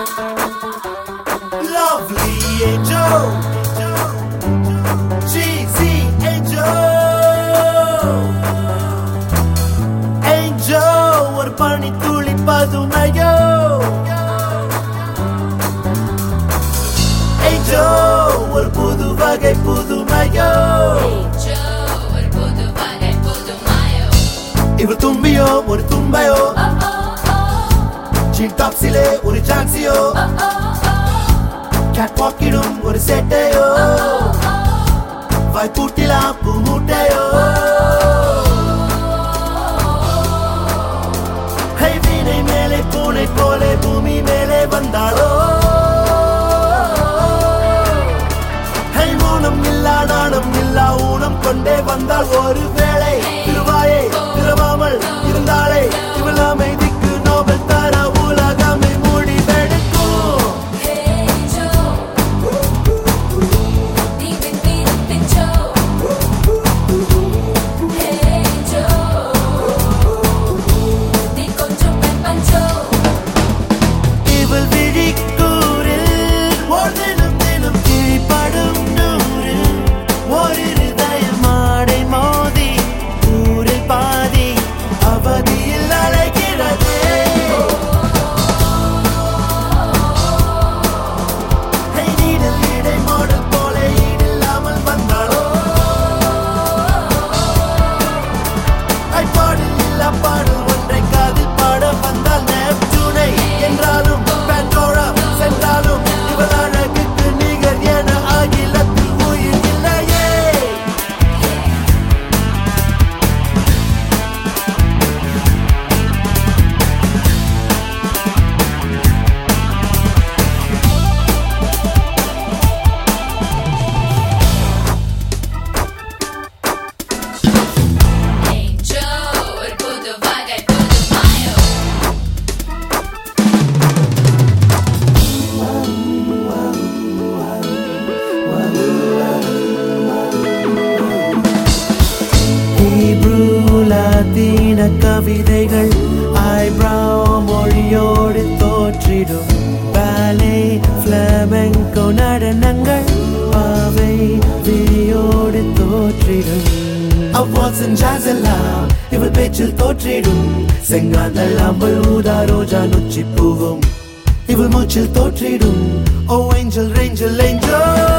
Lovely angel, cheesy angel, angel ஒரு பனி துளி பதுமையோ, angel ஒரு புது வகை புதுமையோ, இவர் தும்பியோ ஒரு தும்பையோ, ஜீன் டாப்ஸிலே ஒரு ஜான்சியோ, கேட்வாக்கிடும் ஒரு சேட்டையோ, வாய் பூட்டிலா பூ மூட்டையோ, வீணை மேலே பூனை போலே பூமி மேலே வந்தாளோ, மௌனம் இல்லா நாணம் இல்லா ஊனம் கொண்டே வந்தால் ஒரு வேளை திருவாயை திரவாமல் இருந்தாலே இவள் அமைதிக்கு நோபல் தர உலகமே முடிவெடுக்கும். இவள் விழிக்கூறில் ஒரு தினம் தினம் கிழிப்படும் நூறு, ஒரு இருதயம் மாடை மோதி ஊரில் பாதி அவதியில் அலைகிறது. நீடல் இடை மாடல் போல ஈடில்லாமல் வந்தாளோ, பாடல் இல்லா பாடல் ஒன்றை காதில் பாட வந்தால் நெப்டூனை என்றாலும் பெண்டோரா சென்றாலும் இவள் அழகுக்கு நிகர் என அகிலத்தில் உயிர் இல்லையே. லத்தீன கவிதைகள் ஐப்ராவ் மொழியோடு தோற்றிடும், பாலே ஃப்ளமெங்கோ நடனங்கள் பாவை விழியோடு தோற்றிடும், அவ்வாட்சன் ஜாஸ் எல்லாம் இவள் பேச்சில் தோற்றிடும், செங்காந்தல் அம்பல் ஊதா ரோஜா நொச்சி பூவும் இவள் மூச்சில் தோற்றிடும். ஓ ஏஞ்சல் ரேஞ்சல் ஏஞ்சல்